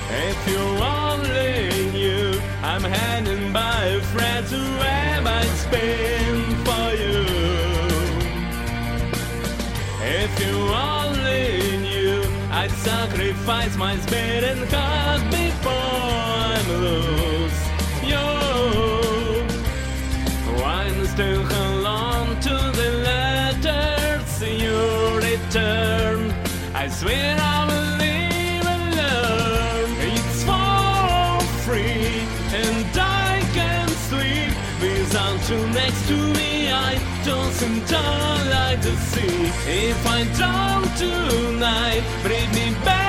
If you only knew, I'm hanging by a thread to where I'd spin for you. If you only knew, I'd sacrifice my spirit and heart before I'm lose you. I'm still hold on to the letters you return. I swear I will live and learn. It's for free, and I can sleep without you next to me. I don't seem to like the sea. If I drown tonight, bring me back.